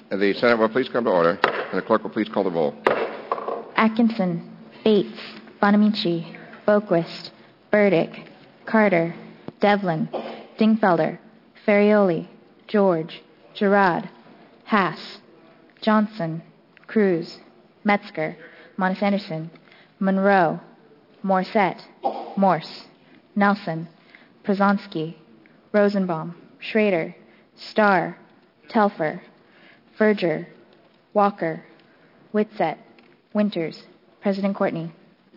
The Senate will please come to order, and the clerk will please call the roll. Atkinson, Bates, Bonamici, Boquist, Burdick, Carter, Devlin, Dingfelder, Ferrioli, George, Girard, Haas, Johnson, Cruz, Metzger, Monis Anderson, Monroe, Morissette, Morse, Nelson, Przonski, Rosenbaum, Schrader, Starr, Telfer, Verger, Walker, Whitsett, Winters, President Courtney.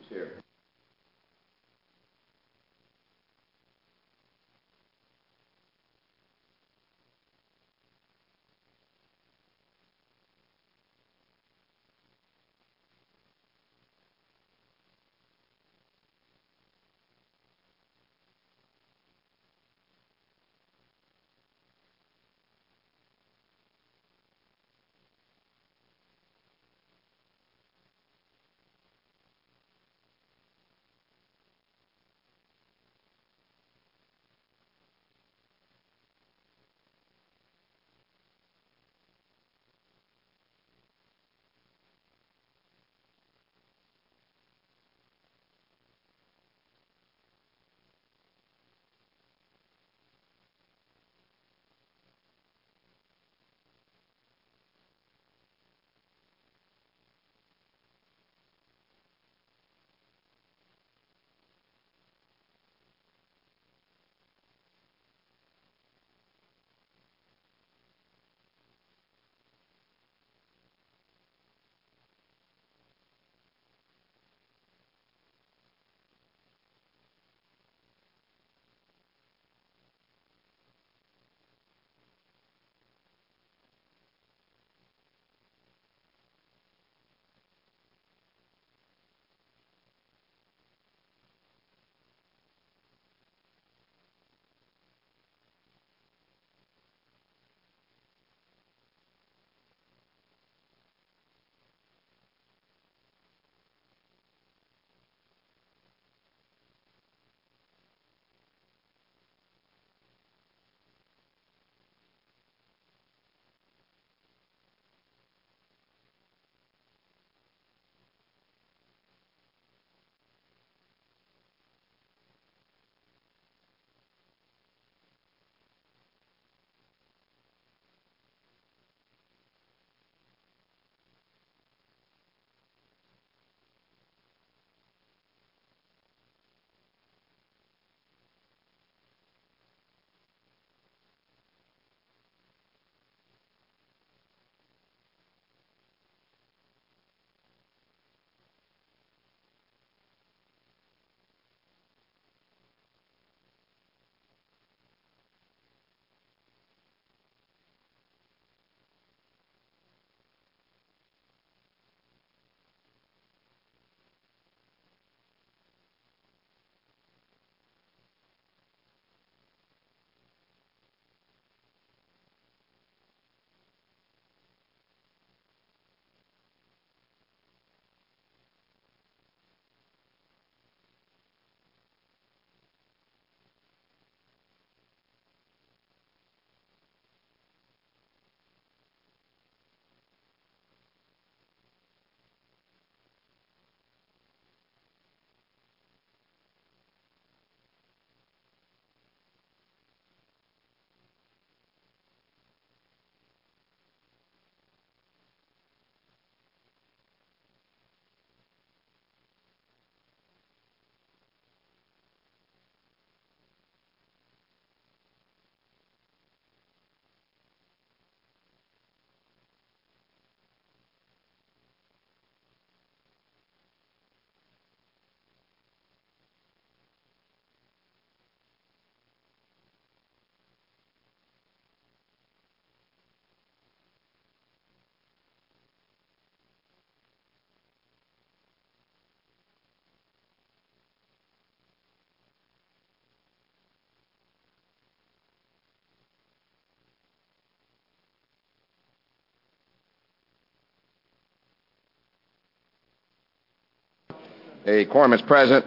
A quorum is present.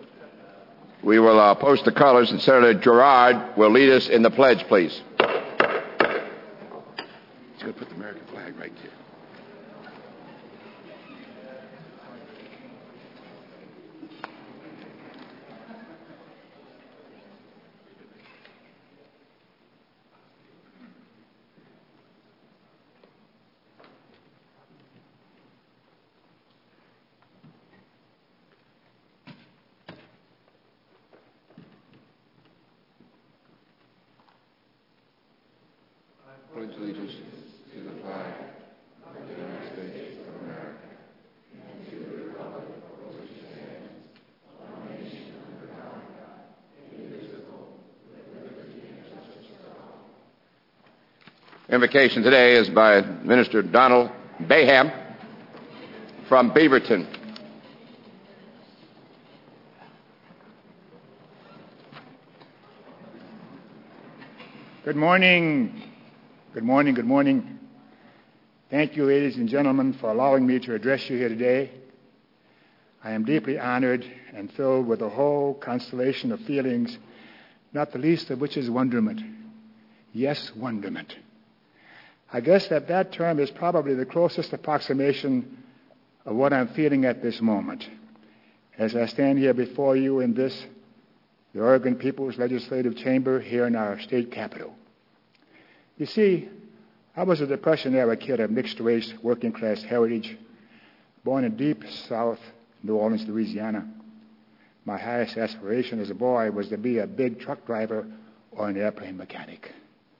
We will post the colors, and Senator Girard will lead us in the pledge, please. could put the American flag right there. Pledge allegiance to the flag of the United States of America and to the republic for which it stands, one nation under God, indivisible, with liberty and justice for all. Invocation today is by Minister Donald Baham from Beaverton. Good morning. Good morning, good morning. Thank you, ladies and gentlemen, for allowing me to address you here today. I am deeply honored and filled with a whole constellation of feelings, not the least of which is wonderment. Yes, wonderment. I guess that term is probably the closest approximation of what I'm feeling at this moment as I stand here before you in this, the Oregon People's Legislative Chamber here in our state capital. You see, I was a Depression-era kid of mixed-race, working-class heritage, born in deep South New Orleans, Louisiana. My highest aspiration as a boy was to be a big truck driver or an airplane mechanic.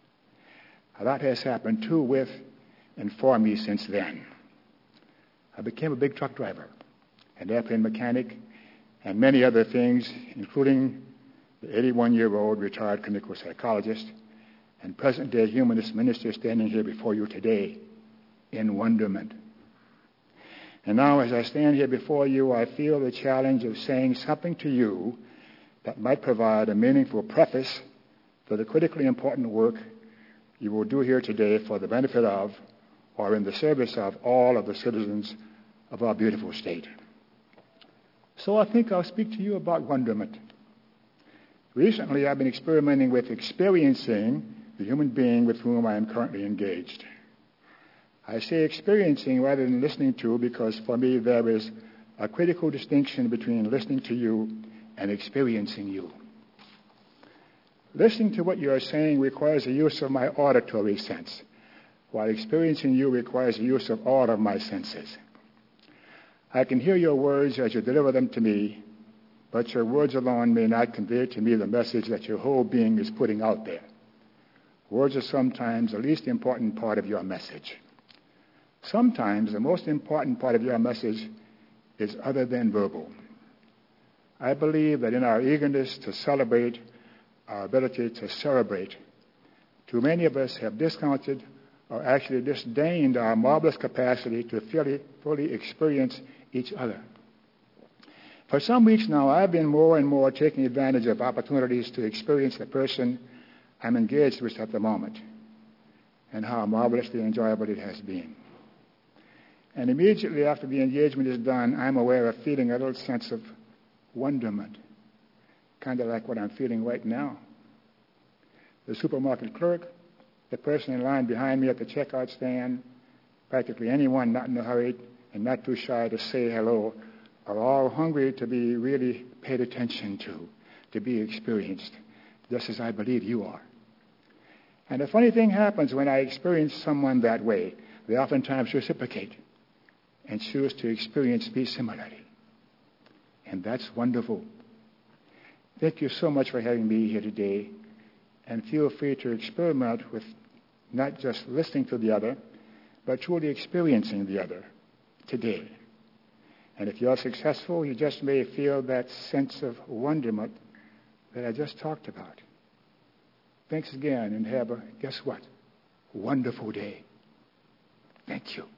A lot has happened to, with, and for me since then. I became a big truck driver, an airplane mechanic, and many other things, including the 81-year-old retired clinical psychologist and present-day humanist minister standing here before you today in wonderment. And now, as I stand here before you, I feel the challenge of saying something to you that might provide a meaningful preface for the critically important work you will do here today for the benefit of, or in the service of, all of the citizens of our beautiful state. So I think I'll speak to you about wonderment. Recently, I've been experimenting with experiencing the human being with whom I am currently engaged. I say experiencing rather than listening to because for me there is a critical distinction between listening to you and experiencing you. Listening to what you are saying requires the use of my auditory sense, while experiencing you requires the use of all of my senses. I can hear your words as you deliver them to me, but your words alone may not convey to me the message that your whole being is putting out there. Words are sometimes the least important part of your message. Sometimes the most important part of your message is other than verbal. I believe that in our eagerness to celebrate our ability to cerebrate, too many of us have discounted or actually disdained our marvelous capacity to fully experience each other. For some weeks now, I've been more and more taking advantage of opportunities to experience the person I'm engaged with at the moment, and how marvelously enjoyable it has been. And immediately after the engagement is done, I'm aware of feeling a little sense of wonderment, kind of like what I'm feeling right now. The supermarket clerk, the person in line behind me at the checkout stand, practically anyone not in a hurry and not too shy to say hello, are all hungry to be really paid attention to be experienced, just as I believe you are. And a funny thing happens when I experience someone that way. They oftentimes reciprocate and choose to experience me similarly. And that's wonderful. Thank you so much for having me here today. And feel free to experiment with not just listening to the other, but truly experiencing the other today. And if you're successful, you just may feel that sense of wonderment that I just talked about. Thanks again, and have a, guess what, wonderful day. Thank you.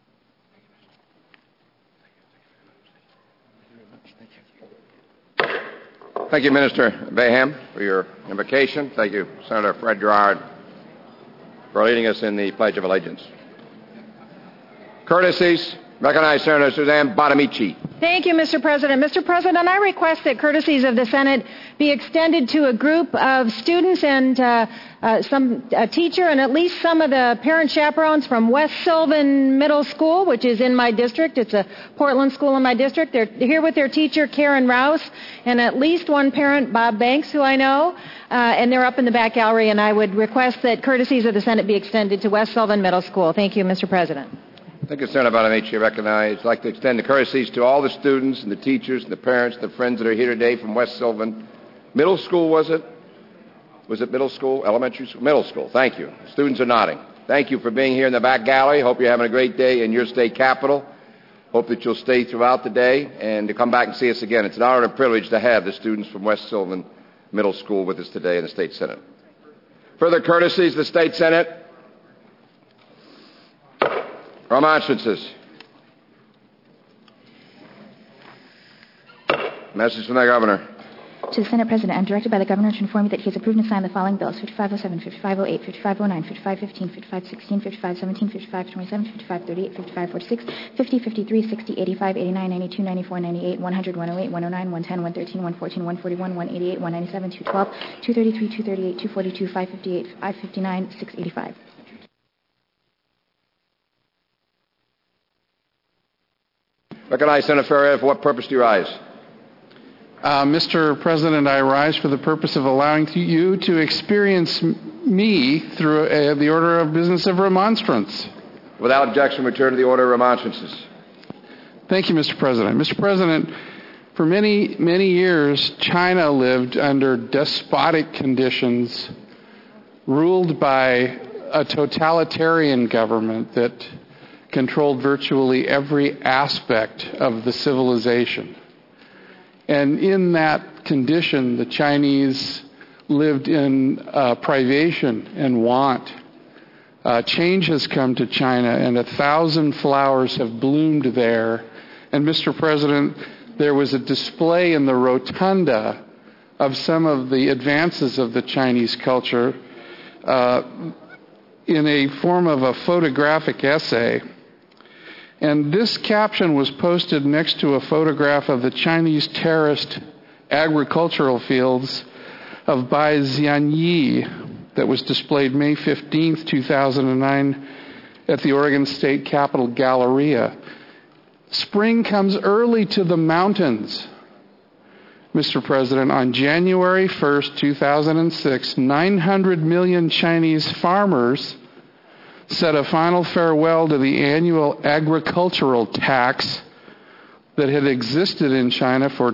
Thank you, Minister Baham, for your invocation. Thank you, Senator Fred Gerard, for leading us in the Pledge of Allegiance. Courtesies Recognize Senator Suzanne Bonamici. Thank you, Mr. President. Mr. President, I request that courtesies of the Senate be extended to a group of students and a teacher and at least some of the parent chaperones from West Sylvan Middle School, which is in my district. It's a Portland school in my district. They're here with their teacher, Karen Rouse, and at least one parent, Bob Banks, who I know, and they're up in the back gallery, and I would request that courtesies of the Senate be extended to West Sylvan Middle School. Thank you, Mr. President. Thank you, Senator Bonamici. Recognized. I'd like to extend the courtesies to all the students and the teachers and the parents and the friends that are here today from West Sylvan Middle School, was it? Was it middle school? Elementary school? Middle school. Thank you. Students are nodding. Thank you for being here in the back gallery. Hope you're having a great day in your state capital. Hope that you'll stay throughout the day and to come back and see us again. It's an honor and a privilege to have the students from West Sylvan Middle School with us today in the State Senate. Further courtesies of the State Senate. Remonstrances. Message from the Governor. To the Senate President, I'm directed by the Governor to inform you that he has approved and signed the following bills: 5507, 5508, 5509, 5515, 5516, 5517, 5527, 5538, 5546, 50, 53, 60, 85, 89, 92, 94, 98, 100, 108, 109, 110, 113, 114, 141, 188, 197, 212, 233, 238, 242, 558, 559, 685. Recognize Senator Ferrier. For what purpose do you rise? Mr. President, I rise for the purpose of allowing you to experience me through the order of business of remonstrance. Without objection, return to the order of remonstrances. Thank you, Mr. President. Mr. President, for many, many years, China lived under despotic conditions, ruled by a totalitarian government that controlled virtually every aspect of the civilization. And in that condition, the Chinese lived in privation and want. Change has come to China, and 1,000 flowers have bloomed there. And, Mr. President, there was a display in the rotunda of some of the advances of the Chinese culture in a form of a photographic essay. And this caption was posted next to a photograph of the Chinese terraced agricultural fields of Bai Xianyi that was displayed May 15th, 2009 at the Oregon State Capitol Galleria. Spring comes early to the mountains. Mr. President, on January 1st, 2006, 900 million Chinese farmers said a final farewell to the annual agricultural tax that had existed in China for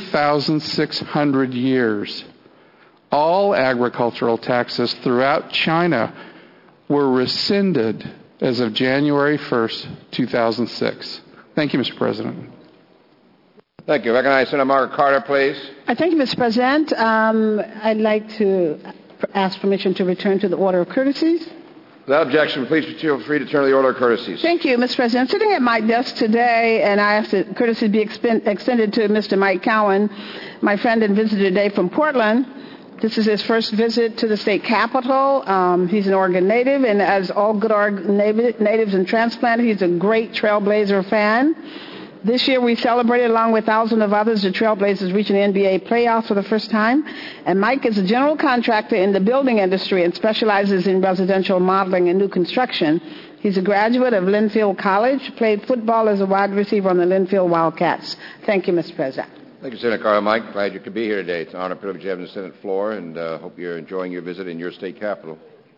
2,600 years. All agricultural taxes throughout China were rescinded as of January 1st, 2006. Thank you, Mr. President. Thank you. Recognize Senator Margaret Carter, please. Thank you, Mr. President. I'd like to ask permission to return to the order of courtesies. Without objection, please feel free to turn to the order of courtesies. Thank you, Mr. President. I'm sitting at my desk today, and I ask that courtesy be extended to Mr. Mike Cowan, my friend and visitor today from Portland. This is his first visit to the state capitol. He's an Oregon native, and as all good Oregon natives and transplanters, he's a great Trailblazer fan. This year we celebrated, along with thousands of others, the Trailblazers reaching the NBA playoffs for the first time. And Mike is a general contractor in the building industry and specializes in residential modeling and new construction. He's a graduate of Linfield College, played football as a wide receiver on the Linfield Wildcats. Thank you, Mr. President. Thank you, Senator Carter. Mike, glad you could be here today. It's an honor and privilege to have you on the Senate floor, and hope you're enjoying your visit in your state capital.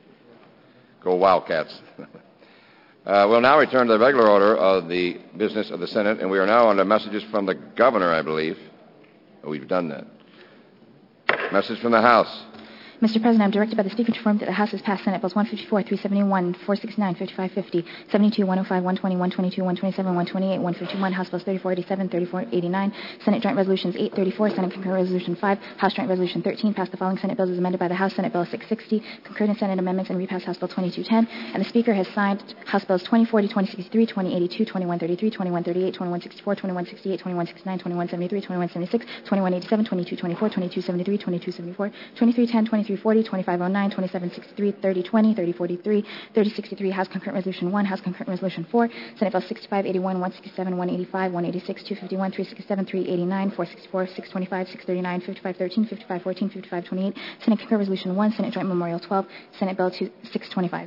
Go Wildcats. We'll now return to the regular order of the business of the Senate, and we are now on to messages from the Governor, I believe. Oh, we've done that. Message from the House. Mr. President, I'm directed by the Speaker to inform that the House has passed Senate Bills 154, 371, 469, 5550, 72, 105, 120, 122, 127, 128, 151, House Bills 3487, 3489, Senate Joint Resolutions 834, Senate Concurrent Resolution 5, House Joint Resolution 13, passed the following Senate bills as amended by the House: Senate Bill 660, concurred in Senate amendments and repassed House Bill 2210, and the Speaker has signed House Bills 2040, 2063, 2082, 2133, 2138, 2164, 2168, 2169, 2173, 2176, 2187, 2224, 2273, 2274, 2310, 23 2340, 2509, 2763, 3020, 3043, 3063, House Concurrent Resolution 1, House Concurrent Resolution 4, Senate Bill 6581, 167, 185, 186, 251, 367, 389, 464, 625, 639, 5513, 5514, 5528, Senate Concurrent Resolution 1, Senate Joint Memorial 12, Senate Bill 625.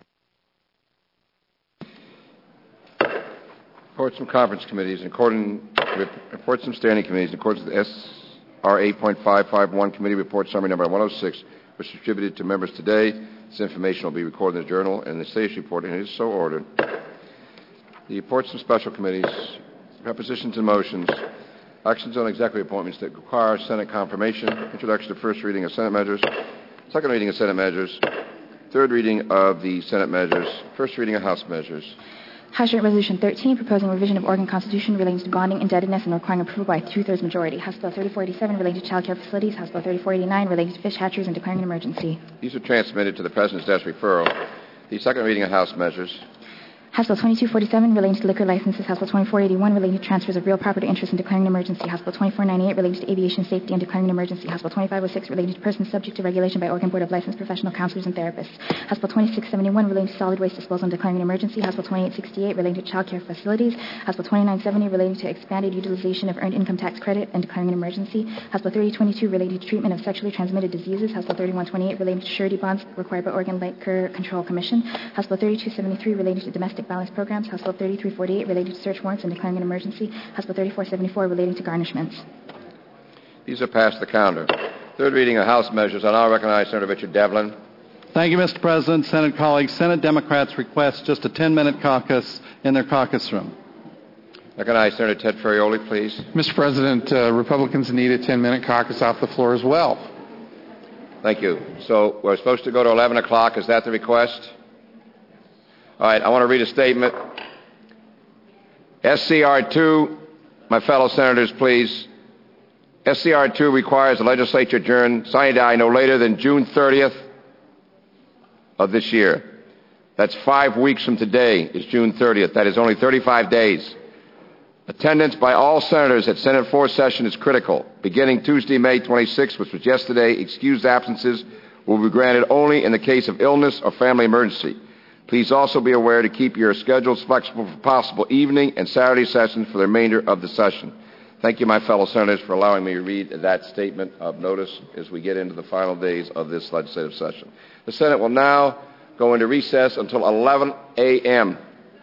Reports from conference committees in accordance with reports from standing committees in accordance with SR 8.551 committee report summary number 106 was distributed to members today. This information will be recorded in the journal and the status report, and it is so ordered. The reports from special committees, propositions and motions, actions on executive appointments that require Senate confirmation, introduction to first reading of Senate measures, second reading of Senate measures, third reading of the Senate measures, first reading of House measures. House Joint Resolution 13, proposing revision of Oregon Constitution relating to bonding, indebtedness, and requiring approval by a two-thirds majority. House Bill 3487 relating to child care facilities. House Bill 3489 relating to fish hatcheries and declaring an emergency. These are transmitted to the President's desk referral. The second reading of House measures. House Bill 2247 relating to liquor licenses. House Bill 2481 relating to transfers of real property interest and declaring an emergency. House Bill 2498 relating to aviation safety and declaring an emergency. House Bill 2506 relating to persons subject to regulation by Oregon Board of Licensed Professional Counselors and Therapists. House Bill 2671 relating to solid waste disposal and declaring an emergency. House Bill 2868 relating to child care facilities. House Bill 2970 relating to expanded utilization of earned income tax credit and declaring an emergency. House Bill 3022 relating to treatment of sexually transmitted diseases. House Bill 3128 relating to surety bonds required by Oregon Liquor Control Commission. House Bill 3273 relating to domestic violence programs. House Bill 3348 relating to search warrants and declaring an emergency. House Bill 3474 relating to garnishments. These are passed the calendar. Third reading of House measures. I now recognize Senator Richard Devlin. Thank you, Mr. President. Senate colleagues, Senate Democrats request just a 10-minute caucus in their caucus room. Recognize Senator Ted Ferrioli, please. Mr. President, Republicans need a 10-minute caucus off the floor as well. Thank you. So we're supposed to go to 11 o'clock. Is that the request? All right, I want to read a statement. SCR 2, my fellow senators, please. SCR 2 requires the legislature adjourn sine die no later than June 30th of this year. That's 5 weeks from today is June 30th. That is only 35 days. Attendance by all senators at Senate floor session is critical. Beginning Tuesday, May 26th, which was yesterday, excused absences will be granted only in the case of illness or family emergency. Please also be aware to keep your schedules flexible for possible evening and Saturday sessions for the remainder of the session. Thank you, my fellow senators, for allowing me to read that statement of notice as we get into the final days of this legislative session. The Senate will now go into recess until 11 a.m.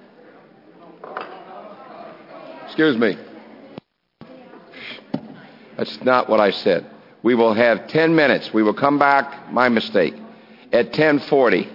Excuse me. That's not what I said. We will have 10 minutes. We will come back, my mistake, at 10:40.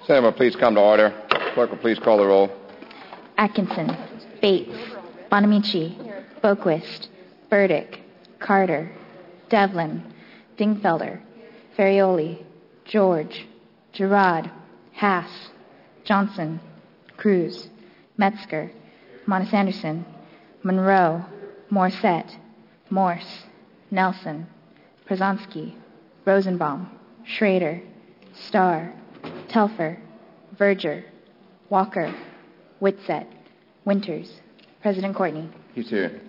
Senate will please come to order. Clerk will please call the roll. Atkinson, Bates, Bonamici, Boquist, Burdick, Carter, Devlin, Dingfelder, Ferrioli, George, Girard, Haas, Johnson, Cruz, Metzger, Monis Anderson, Monroe, Morissette, Morse, Nelson, Przanski, Rosenbaum, Schrader, Starr, Telfer, Verger, Walker, Whitsett, Winters, President Courtney. He's here.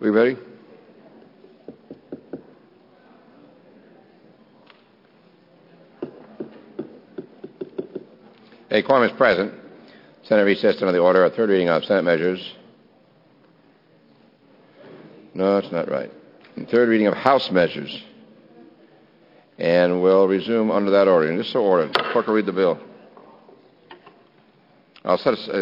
We ready? A quorum is present. Senate recessed under the order of third reading of Senate measures. No, that's not right. And third reading of House measures. And we'll resume under that order. And just so ordered. Clerk will read the bill. I'm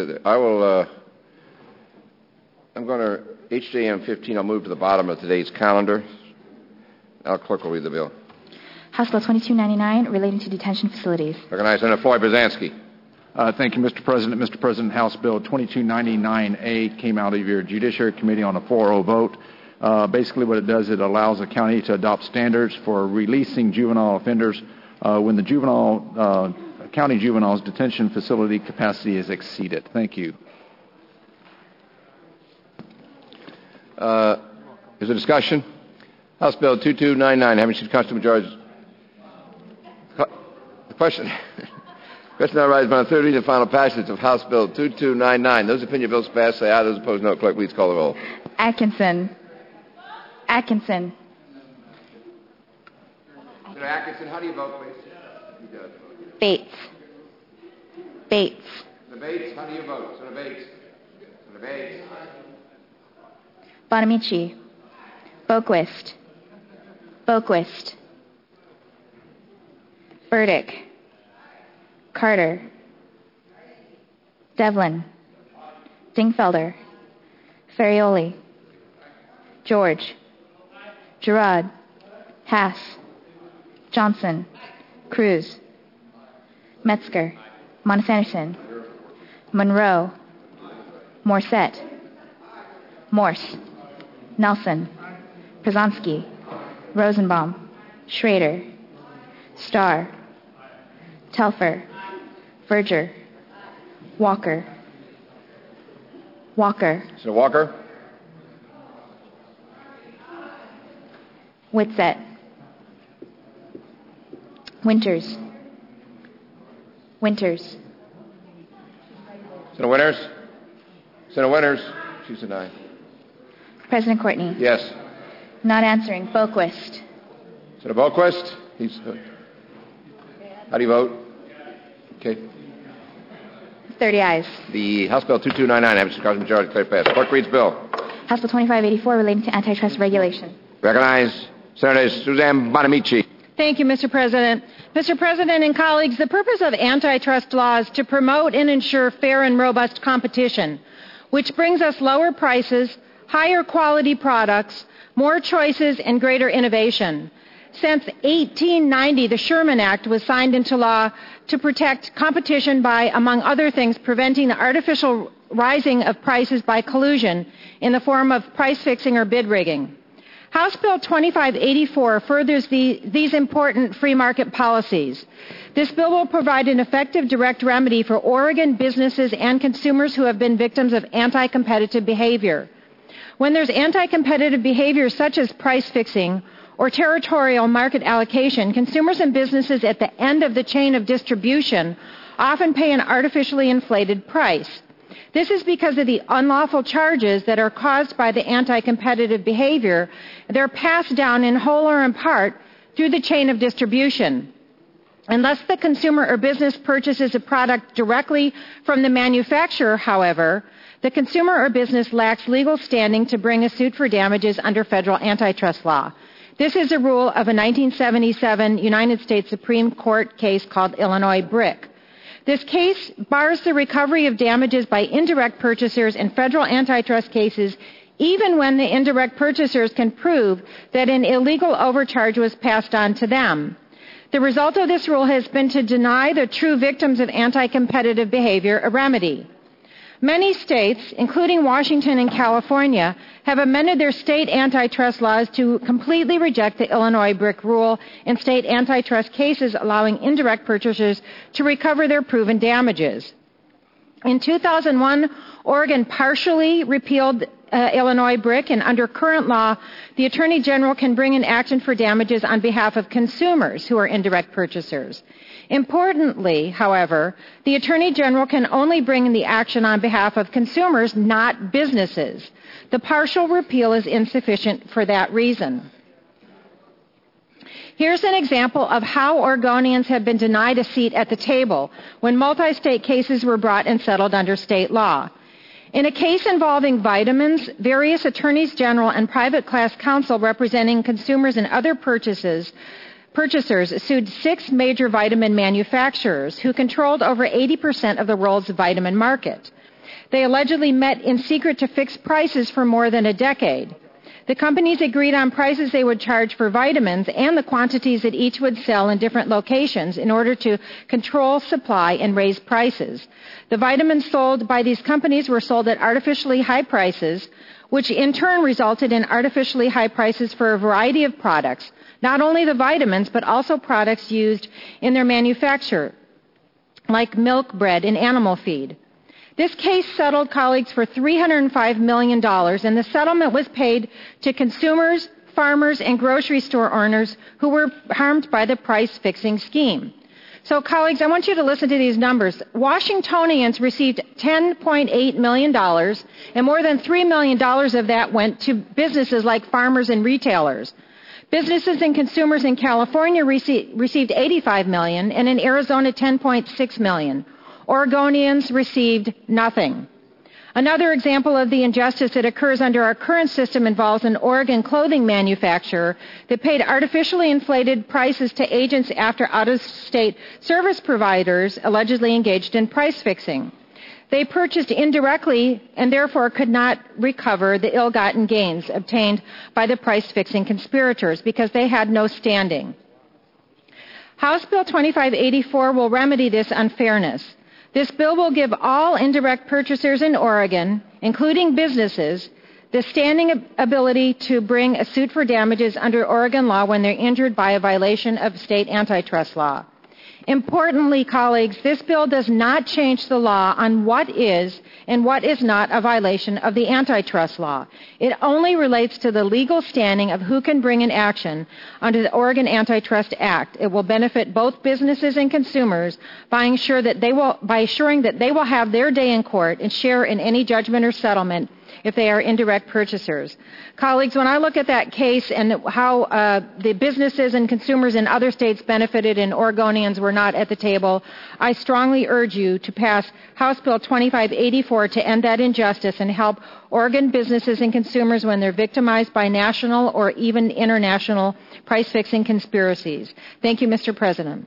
going to, HJM 15, I'll move to the bottom of today's calendar. Now, clerk will read the bill. House Bill 2299, relating to detention facilities. Recognize Senator Floyd Brzezinski. Thank you, Mr. President. Mr. President, House Bill 2299A came out of your Judiciary Committee on a 4-0 vote. Basically what it does, it allows the county to adopt standards for releasing juvenile offenders when the county juvenile's detention facility capacity is exceeded. Thank you. Is there discussion? House Bill 2299, having received Constitutional majority. The question now arises on the third reading and final passage of House Bill 2299. Those opinion bills passed, say aye. Those opposed, no. Clerk, please call the roll. Atkinson. Senator Atkinson, how do you vote, please? Bates. Senator Bates, how do you vote? Senator Bates. Bonamici. Boquist. Burdick. Carter. Devlin. Dingfelder. Ferrioli. George. Girard. Haas. Johnson. Cruz. Metzger. Montefanderson. Monroe. Morset. Morse. Nelson. Przanski. Rosenbaum. Schrader. Starr. Telfer. Verger. Walker. Senator Walker. Whitsett. Winters. Senator Winters. She said aye. President Courtney. Yes. Not answering. Boquist. Senator Boquist. How do you vote? Okay. 30 ayes. The House Bill 2299, having received Constitutional majority, declared passed. Clerk reads bill. House Bill 2584, relating to antitrust regulation. Recognize Senator Suzanne Bonamici. Thank you, Mr. President. Mr. President and colleagues, the purpose of antitrust law is to promote and ensure fair and robust competition, which brings us lower prices, higher quality products, more choices, and greater innovation. Since 1890, the Sherman Act was signed into law to protect competition by, among other things, preventing the artificial rising of prices by collusion in the form of price fixing or bid rigging. House Bill 2584 furthers these important free market policies. This bill will provide an effective direct remedy for Oregon businesses and consumers who have been victims of anti-competitive behavior. When there's anti-competitive behavior such as price fixing or territorial market allocation, consumers and businesses at the end of the chain of distribution often pay an artificially inflated price. This is because of the unlawful charges that are caused by the anti-competitive behavior. They're passed down in whole or in part through the chain of distribution. Unless the consumer or business purchases a product directly from the manufacturer, however, the consumer or business lacks legal standing to bring a suit for damages under federal antitrust law. This is a rule of a 1977 United States Supreme Court case called Illinois Brick. This case bars the recovery of damages by indirect purchasers in federal antitrust cases, even when the indirect purchasers can prove that an illegal overcharge was passed on to them. The result of this rule has been to deny the true victims of anti-competitive behavior a remedy. Many states, including Washington and California, have amended their state antitrust laws to completely reject the Illinois Brick rule in state antitrust cases, allowing indirect purchasers to recover their proven damages. In 2001, Oregon partially repealed Illinois BRIC, and under current law, the Attorney General can bring an action for damages on behalf of consumers who are indirect purchasers. Importantly, however, the Attorney General can only bring the action on behalf of consumers, not businesses. The partial repeal is insufficient for that reason. Here's an example of how Oregonians have been denied a seat at the table when multi-state cases were brought and settled under state law. In a case involving vitamins, various attorneys general and private class counsel representing consumers and other purchasers sued 6 major vitamin manufacturers who controlled over 80% of the world's vitamin market. They allegedly met in secret to fix prices for more than a decade. The companies agreed on prices they would charge for vitamins and the quantities that each would sell in different locations in order to control supply and raise prices. The vitamins sold by these companies were sold at artificially high prices, which in turn resulted in artificially high prices for a variety of products, not only the vitamins, but also products used in their manufacture, like milk, bread, and animal feed. This case settled, colleagues, for $305 million, and the settlement was paid to consumers, farmers, and grocery store owners who were harmed by the price-fixing scheme. So, colleagues, I want you to listen to these numbers. Washingtonians received $10.8 million, and more than $3 million of that went to businesses like farmers and retailers. Businesses and consumers in California received $85 million, and in Arizona, $10.6 million. Oregonians received nothing. Another example of the injustice that occurs under our current system involves an Oregon clothing manufacturer that paid artificially inflated prices to agents after out-of-state service providers allegedly engaged in price fixing. They purchased indirectly and therefore could not recover the ill-gotten gains obtained by the price-fixing conspirators because they had no standing. House Bill 2584 will remedy this unfairness. This bill will give all indirect purchasers in Oregon, including businesses, the standing ability to bring a suit for damages under Oregon law when they're injured by a violation of state antitrust law. Importantly, colleagues, this bill does not change the law on what is and what is not a violation of the antitrust law. It only relates to the legal standing of who can bring an action under the Oregon Antitrust Act. It will benefit both businesses and consumers by assuring that they will have their day in court and share in any judgment or settlement if they are indirect purchasers. Colleagues, when I look at that case and how the businesses and consumers in other states benefited and Oregonians were not at the table, I strongly urge you to pass House Bill 2584 to end that injustice and help Oregon businesses and consumers when they're victimized by national or even international price-fixing conspiracies. Thank you, Mr. President.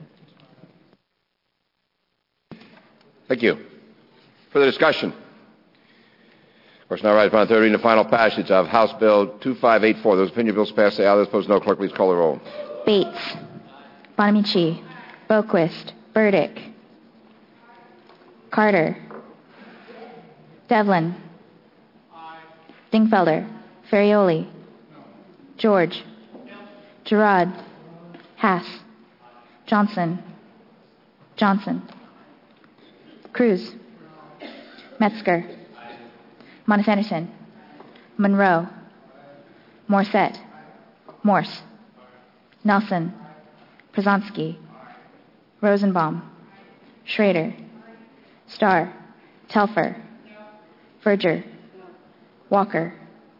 Thank you. Further discussion? Of course, now rise upon the third reading and final passage of House Bill 2584. Those opinion bills passed, say aye. Those opposed, no. Clerk, please call the roll. Bates. Bonamici. Boquist. Burdick. Carter. Devlin. Dingfelder. Ferrioli. George. Girard. Hass. Johnson. Cruz. Metzger. Monis Anderson. Monroe. Morissette. Morse. Nelson. Przanski. Rosenbaum. Schrader. Starr. Telfer. Verger. Walker.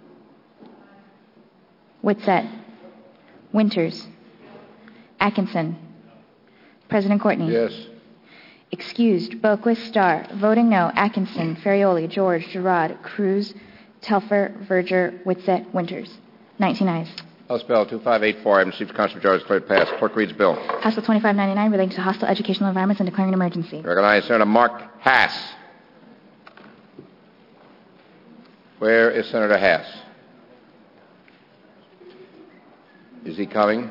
Whitsett. Winters. Atkinson. President Courtney. Yes. Excused, Boquist, Starr. Voting no, Atkinson, Ferrioli, George, Girard, Cruz, Telfer, Verger, Whitsett, Winters. 19 ayes. House Bill 2584, item received constant majority, declared passed. Clerk reads the bill. House Bill 2599 relating to hostile educational environments and declaring an emergency. Recognize Senator Mark Hass. Where is Senator Hass? Is he coming?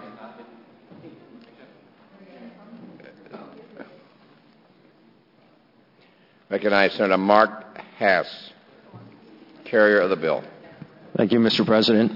Recognize Senator Mark Hass, carrier of the bill. Thank you, Mr. President.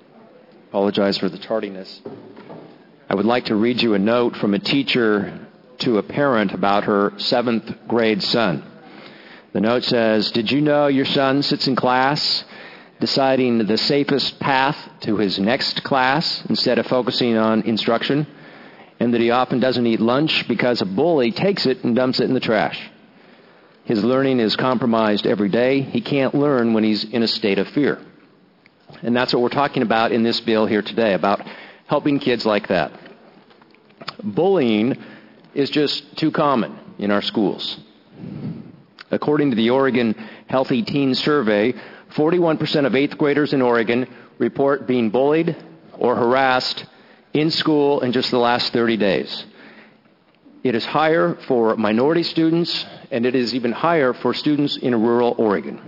Apologize for the tardiness. I would like to read you a note from a teacher to a parent about her 7th grade son. The note says, "Did you know your son sits in class deciding the safest path to his next class instead of focusing on instruction? And that he often doesn't eat lunch because a bully takes it and dumps it in the trash. His learning is compromised every day. He can't learn when he's in a state of fear." And that's what we're talking about in this bill here today, about helping kids like that. Bullying is just too common in our schools. According to the Oregon Healthy Teens Survey, 41% of 8th graders in Oregon report being bullied or harassed in school in just the last 30 days. It is higher for minority students, and it is even higher for students in rural Oregon.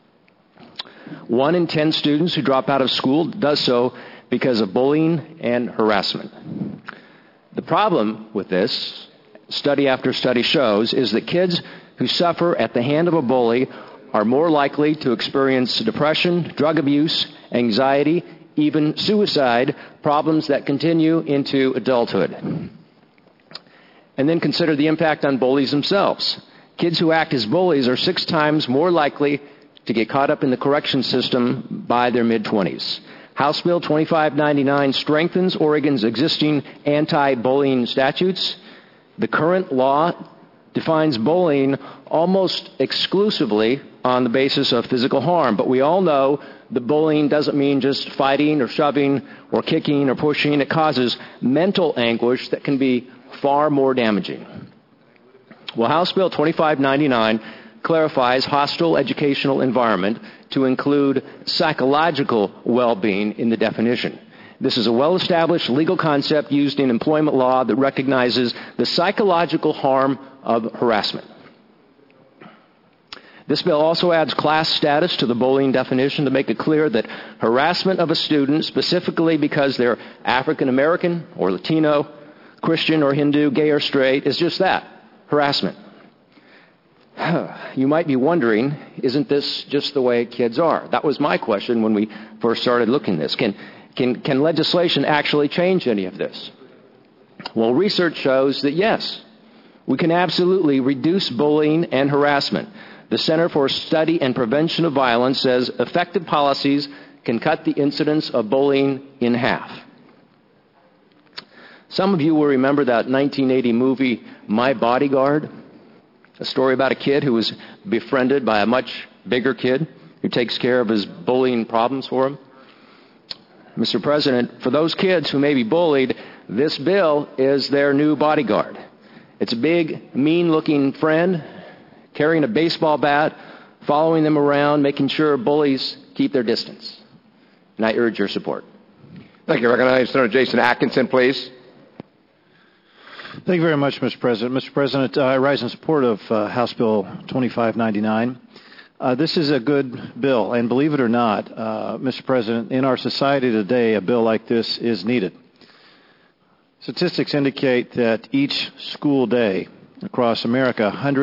1 in 10 students who drop out of school does so because of bullying and harassment. The problem with this, study after study shows, is that kids who suffer at the hand of a bully are more likely to experience depression, drug abuse, anxiety, even suicide, problems that continue into adulthood. And then consider the impact on bullies themselves. Kids who act as bullies are 6 times more likely to get caught up in the correction system by their mid-20s. House Bill 2599 strengthens Oregon's existing anti-bullying statutes. The current law defines bullying almost exclusively on the basis of physical harm. But we all know that bullying doesn't mean just fighting or shoving or kicking or pushing. It causes mental anguish that can be far more damaging. Well, House Bill 2599 clarifies hostile educational environment to include psychological well-being in the definition. This is a well-established legal concept used in employment law that recognizes the psychological harm of harassment. This bill also adds class status to the bullying definition to make it clear that harassment of a student, specifically because they're African American or Latino, Christian or Hindu, gay or straight, is just that, harassment. You might be wondering, isn't this just the way kids are? That was my question when we first started looking at this. Can legislation actually change any of this? Well, research shows that yes, we can absolutely reduce bullying and harassment. The Center for Study and Prevention of Violence says effective policies can cut the incidence of bullying in half. Some of you will remember that 1980 movie, My Bodyguard, a story about a kid who was befriended by a much bigger kid who takes care of his bullying problems for him. Mr. President, for those kids who may be bullied, this bill is their new bodyguard. It's a big, mean-looking friend carrying a baseball bat, following them around, making sure bullies keep their distance. And I urge your support. Thank you. I recognize Senator Jason Atkinson, please. Thank you very much, Mr. President. Mr. President, I rise in support of House Bill 2599. This is a good bill, and believe it or not, Mr. President, in our society today, a bill like this is needed. Statistics indicate that each school day across America,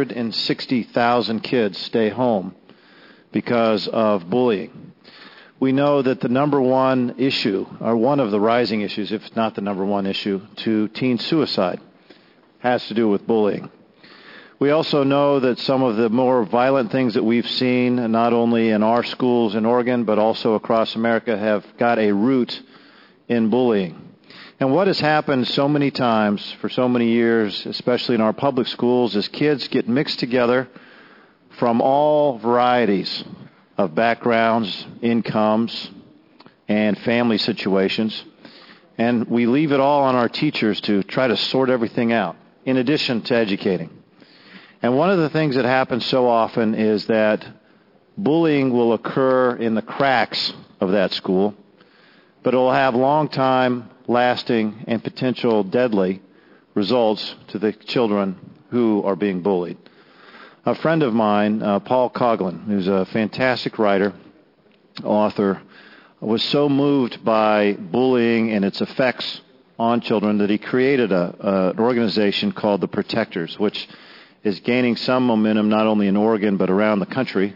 160,000 kids stay home because of bullying. We know that the number one issue, or one of the rising issues, if not the number one issue, to teen suicide has to do with bullying. We also know that some of the more violent things that we've seen, not only in our schools in Oregon, but also across America, have got a root in bullying. And what has happened so many times for so many years, especially in our public schools, is kids get mixed together from all varieties of backgrounds, incomes, and family situations. And we leave it all on our teachers to try to sort everything out, in addition to educating. And one of the things that happens so often is that bullying will occur in the cracks of that school, but it will have long-time lasting and potential deadly results to the children who are being bullied. A friend of mine, Paul Coughlin, who's a fantastic writer, author, was so moved by bullying and its effects on children that he created an organization called the Protectors, which is gaining some momentum not only in Oregon but around the country,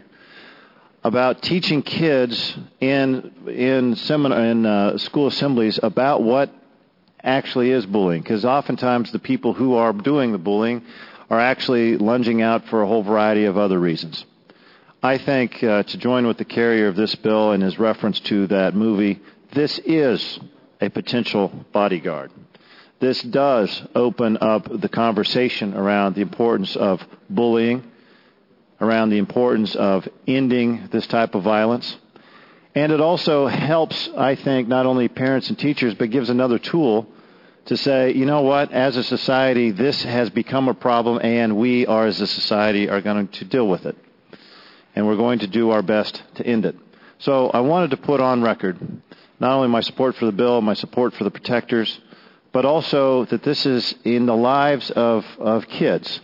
about teaching kids in school assemblies about what actually is bullying, because oftentimes the people who are doing the bullying are actually lunging out for a whole variety of other reasons. I think to join with the carrier of this bill and his reference to that movie, this is a potential bodyguard. This does open up the conversation around the importance of bullying, around the importance of ending this type of violence. And it also helps, I think, not only parents and teachers, but gives another tool to say, you know what, as a society, this has become a problem, and we are, as a society, are going to deal with it. And we're going to do our best to end it. So I wanted to put on record not only my support for the bill, my support for the protectors, but also that this is in the lives of kids.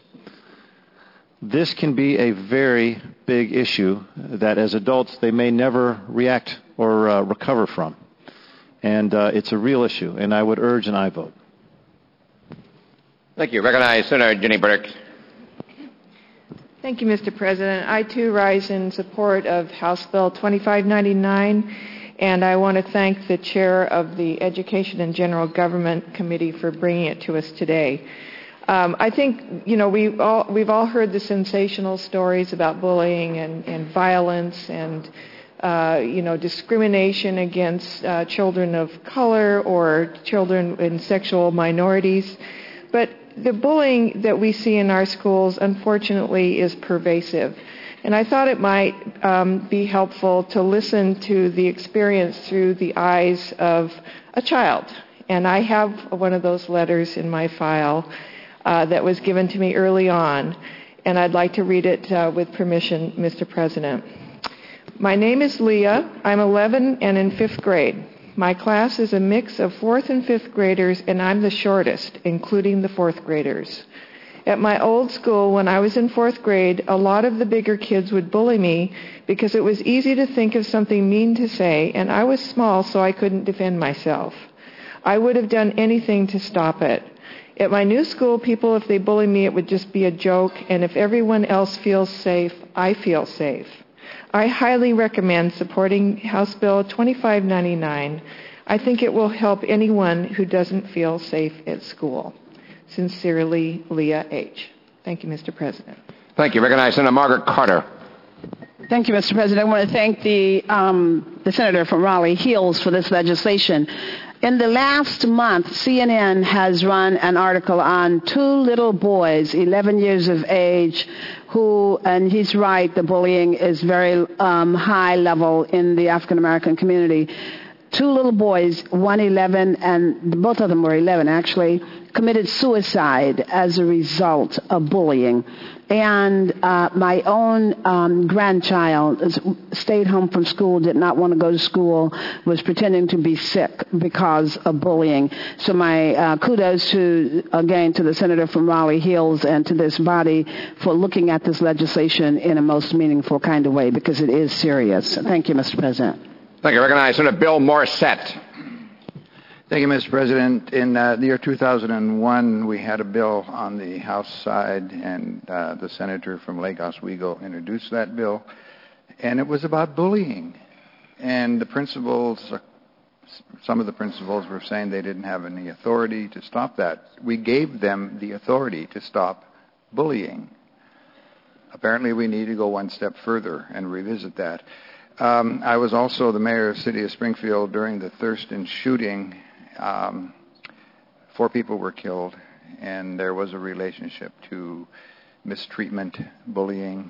This can be a very big issue that as adults they may never react or recover from. And it's a real issue, and I would urge an aye vote. Thank you. Recognize Senator Jenny Burke. Thank you, Mr. President. I, too, rise in support of House Bill 2599, and I want to thank the chair of the Education and General Government Committee for bringing it to us today. I think, we've all heard the sensational stories about bullying and violence and, discrimination against children of color or children in sexual minorities. But the bullying that we see in our schools, unfortunately, is pervasive. And I thought it might be helpful to listen to the experience through the eyes of a child. And I have one of those letters in my file that was given to me early on, and I'd like to read it with permission, Mr. President. My name is Leah. I'm 11 and in 5th grade. My class is a mix of 4th and 5th graders, and I'm the shortest, including the 4th graders. At my old school, when I was in 4th grade, a lot of the bigger kids would bully me because it was easy to think of something mean to say, and I was small, so I couldn't defend myself. I would have done anything to stop it. At my new school, people, if they bully me, it would just be a joke, and if everyone else feels safe, I feel safe. I highly recommend supporting House Bill 2599. I think it will help anyone who doesn't feel safe at school. Sincerely, Leah H. Thank you, Mr. President. Thank you. Recognize Senator Margaret Carter. Thank you, Mr. President. I want to thank the senator from Raleigh Hills for this legislation. In the last month, CNN has run an article on 2 little boys, 11 years of age, who, and he's right, the bullying is very high level in the African American community. 2 little boys, one 11, and both of them were 11 actually, committed suicide as a result of bullying. And my own grandchild stayed home from school, did not want to go to school, was pretending to be sick because of bullying. So my kudos to the senator from Raleigh Hills and to this body for looking at this legislation in a most meaningful kind of way, because it is serious. Thank you, Mr. President. Thank you. Recognize Senator Bill Morissette. Thank you, Mr. President. In the year 2001, we had a bill on the House side, and the senator from Lake Oswego introduced that bill, and it was about bullying. And the principals, some of the principals were saying they didn't have any authority to stop that. We gave them the authority to stop bullying. Apparently, we need to go one step further and revisit that. I was also the mayor of the city of Springfield during the Thurston shooting. 4 people were killed, and there was a relationship to mistreatment, bullying.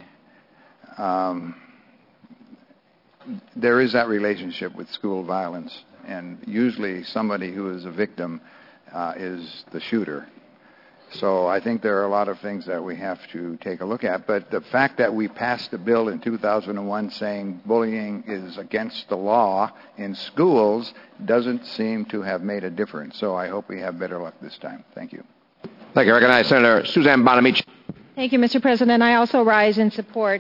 There is that relationship with school violence, and usually somebody who is a victim is the shooter. So I think there are a lot of things that we have to take a look at. But the fact that we passed a bill in 2001 saying bullying is against the law in schools doesn't seem to have made a difference. So I hope we have better luck this time. Thank you. Thank you. I recognize Senator Suzanne Bonamici. Thank you, Mr. President. I also rise in support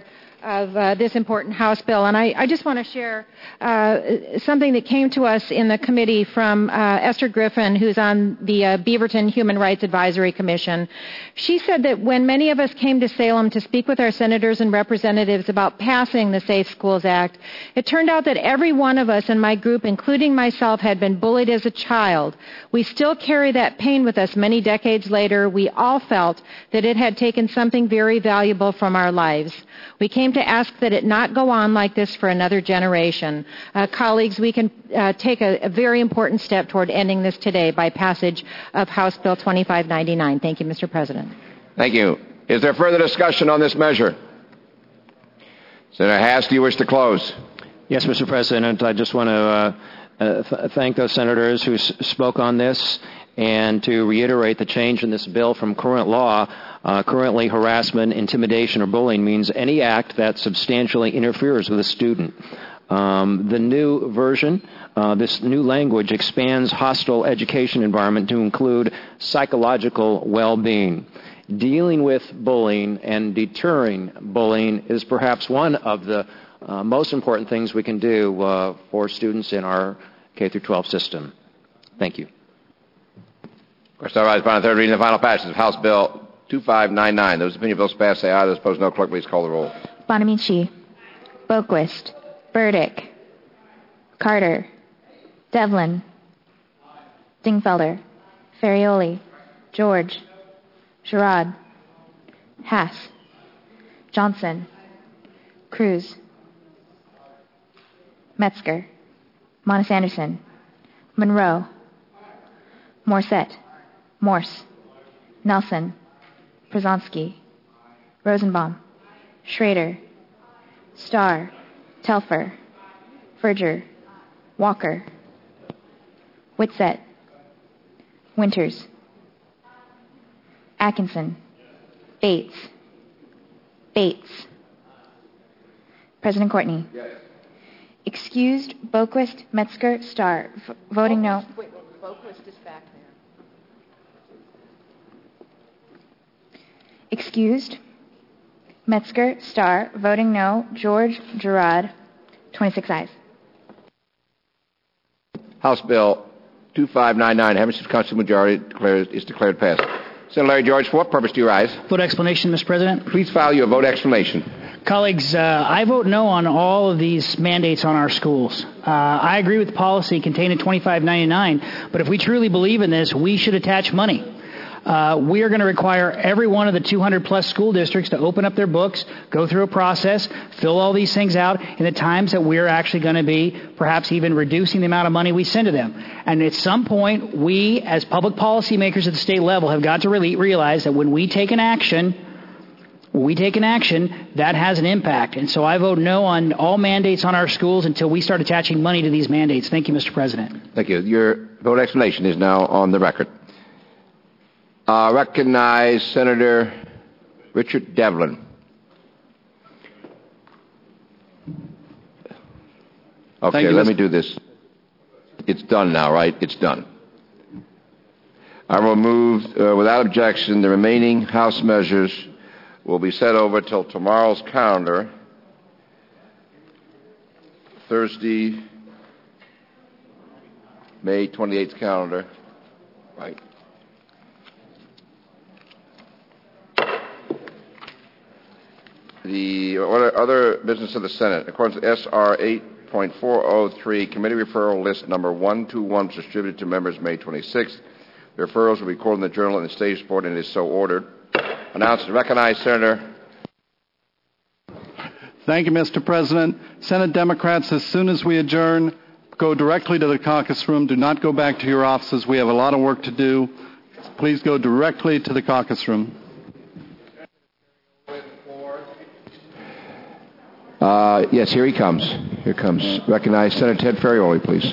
of this important House bill. And I just want to share something that came to us in the committee from Esther Griffin, who's on the Beaverton Human Rights Advisory Commission. She said that when many of us came to Salem to speak with our senators and representatives about passing the Safe Schools Act, it turned out that every one of us in my group, including myself, had been bullied as a child. We still carry that pain with us many decades later. We all felt that it had taken something very valuable from our lives. We came to ask that it not go on like this for another generation. Colleagues, we can take a very important step toward ending this today by passage of House Bill 2599. Thank you, Mr. President. Thank you. Is there further discussion on this measure? Senator Haas, do you wish to close? Yes, Mr. President. I just want to thank those senators who spoke on this and to reiterate the change in this bill from current law. Currently, harassment, intimidation, or bullying means any act that substantially interferes with a student. The new version, this new language, expands hostile education environment to include psychological well-being. Dealing with bullying and deterring bullying is perhaps one of the most important things we can do for students in our K-12 system. Thank you. Question now rise upon the third reading of the final passage of House Bill 2599. Those opinion bills passed, say aye. Those opposed, no. Clerk, please call the roll. Bonamici, Boquist, Burdick, Carter, Devlin, Dingfelder, Ferrioli, George, Sherrod, Haas, Johnson, Cruz, Metzger, Monis Anderson, Monroe, Morset, Morse, Nelson, Przonski, Rosenbaum, Schrader, Starr, Telfer, Verger, Walker, Whitsett, Winters, Atkinson, Bates, President Courtney. Yes. Excused, Boquist, Metzger, Starr. Voting no. Wait, Boquist is back there. Excused, Metzger, Starr. Voting no. George, Gerard. 26 ayes. House Bill 2599, having received constitutional majority, is declared passed. Senator Larry George, for what purpose do you rise? Vote explanation, Mr. President. Please file your vote explanation. Colleagues, I vote no on all of these mandates on our schools. I agree with the policy contained in 2599, but if we truly believe in this, we should attach money. We are going to require every one of the 200-plus school districts to open up their books, go through a process, fill all these things out in the times that we're actually going to be perhaps even reducing the amount of money we send to them. And at some point, we, as public policy makers at the state level, have got to really realize that when we take an action, that has an impact. And so I vote no on all mandates on our schools until we start attaching money to these mandates. Thank you, Mr. President. Thank you. Your vote explanation is now on the record. Recognize Senator Richard Devlin. Okay, let me do this. It's done now, right? It's done. I will move, without objection, the remaining House measures will be set over till tomorrow's calendar, Thursday, May 28th calendar, right? The other business of the Senate, according to S.R. 8.403, committee referral list number 121 was distributed to members May 26th. The referrals will be recorded in the Journal and the Stage Report, and it is so ordered. Announced and recognized, Senator. Thank you, Mr. President. Senate Democrats, as soon as we adjourn, go directly to the caucus room. Do not go back to your offices. We have a lot of work to do. Please go directly to the caucus room. Yes, here he comes. Here comes. Recognize Senator Ted Ferrioli, please.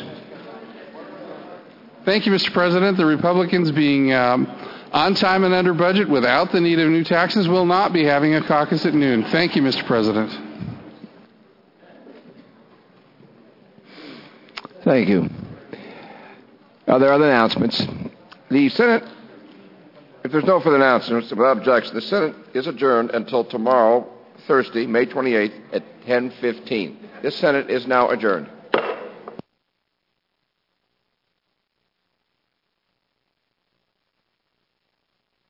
Thank you, Mr. President. The Republicans, being on time and under budget without the need of new taxes, will not be having a caucus at noon. Thank you, Mr. President. Thank you. Are there other announcements? The Senate, if there's no further announcements, without objection, the Senate is adjourned until tomorrow, Thursday, May 28th at 10:15. This Senate is now adjourned.